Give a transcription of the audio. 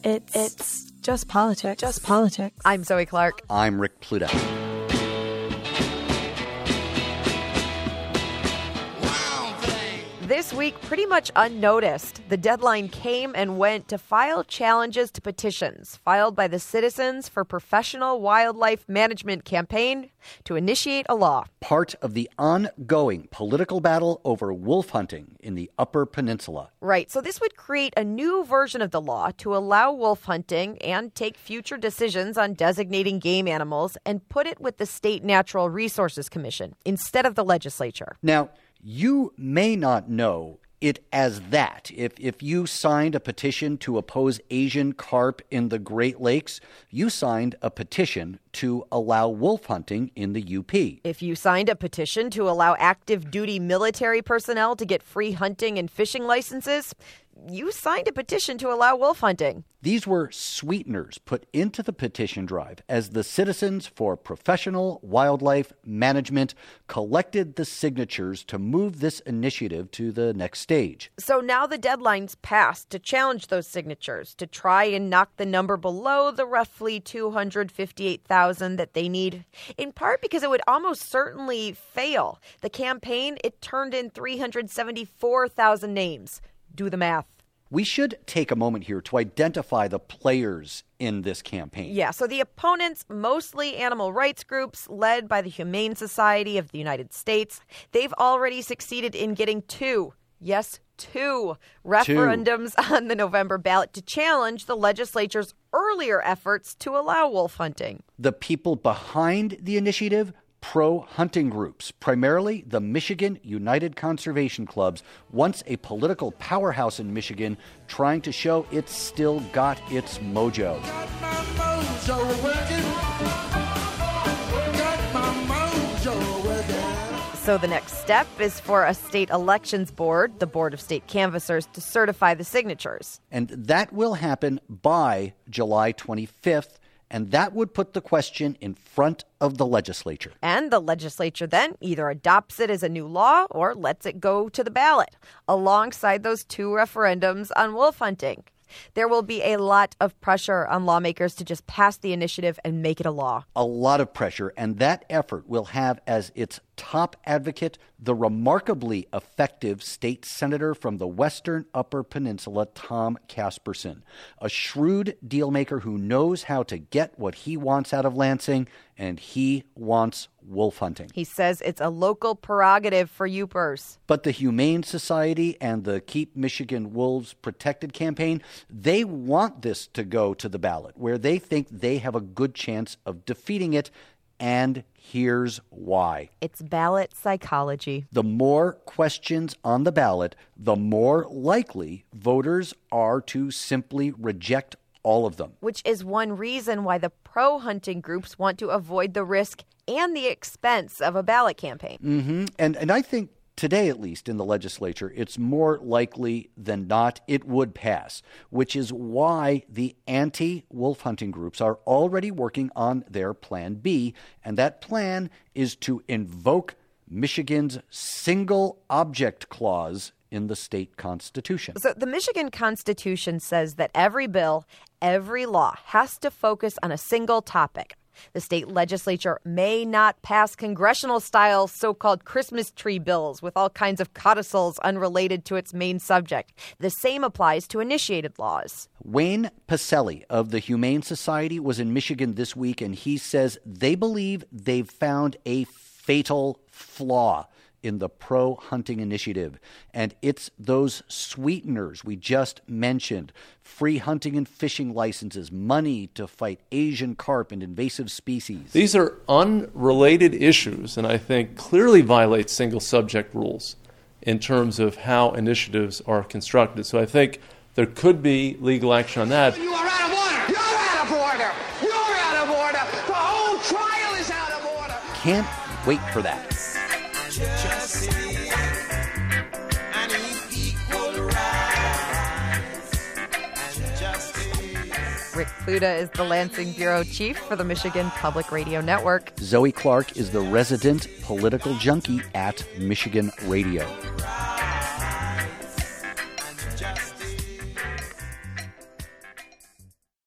It's just politics. Just politics. I'm Zoe Clark. I'm Rick Pluta. This week, pretty much unnoticed, the deadline came and went to file challenges to petitions filed by the Citizens for Professional Wildlife Management campaign to initiate a law. Part of the ongoing political battle over wolf hunting in the Upper Peninsula. Right. So this would create a new version of the law to allow wolf hunting and take future decisions on designating game animals and put it with the State Natural Resources Commission instead of the legislature. Now, you may not know it as that. If you signed a petition to oppose Asian carp in the Great Lakes, you signed a petition to allow wolf hunting in the UP. If you signed a petition to allow active duty military personnel to get free hunting and fishing licenses, you signed a petition to allow wolf hunting. These were sweeteners put into the petition drive as the Citizens for Professional Wildlife Management collected the signatures to move this initiative to the next stage. So now the deadline's passed to challenge those signatures, to try and knock the number below the roughly 258,000 that they need, in part because it would almost certainly fail. The campaign, it turned in 374,000 names. Do the math. We should take a moment here to identify the players in this campaign. Yeah, so the opponents, mostly animal rights groups led by the Humane Society of the United States, they've already succeeded in getting two referendums on the November ballot to challenge the legislature's earlier efforts to allow wolf hunting. The people behind the initiative, pro-hunting groups, primarily the Michigan United Conservation Clubs, once a political powerhouse in Michigan, trying to show it's still got its mojo. So the next step is for a state elections board, the Board of State Canvassers, to certify the signatures. And that will happen by July 25th. And that would put the question in front of the legislature. And the legislature then either adopts it as a new law or lets it go to the ballot, alongside those two referendums on wolf hunting. There will be a lot of pressure on lawmakers to just pass the initiative and make it a law. A lot of pressure, and that effort will have as its top advocate the remarkably effective state senator from the Western Upper Peninsula, Tom Casperson, a shrewd dealmaker who knows how to get what he wants out of Lansing, and he wants wolf hunting. He says it's a local prerogative for Yoopers. But the Humane Society and the Keep Michigan Wolves Protected campaign, they want this to go to the ballot, where they think they have a good chance of defeating it. And here's why. It's ballot psychology. The more questions on the ballot, the more likely voters are to simply reject all of them. Which is one reason why the pro-hunting groups want to avoid the risk and the expense of a ballot campaign. Mm-hmm. And I think today, at least in the legislature, it's more likely than not it would pass, which is why the anti-wolf hunting groups are already working on their Plan B, and that plan is to invoke Michigan's single object clause in the state constitution. So the Michigan Constitution says that every bill, every law has to focus on a single topic. The state legislature may not pass congressional-style so-called Christmas tree bills with all kinds of codicils unrelated to its main subject. The same applies to initiated laws. Wayne Pacelli of the Humane Society was in Michigan this week, and he says they believe they've found a fatal flaw in the pro-hunting initiative. And it's those sweeteners we just mentioned: free hunting and fishing licenses, money to fight Asian carp and invasive species. These are unrelated issues, and I think clearly violate single subject rules in terms of how initiatives are constructed. So I think there could be legal action on that. You are out of order! You're out of order! You're out of order! The whole trial is out of order! Can't wait for that. Rick Pluta is the Lansing Bureau Chief for the Michigan Public Radio Network. Zoe Clark is the resident political junkie at Michigan Radio.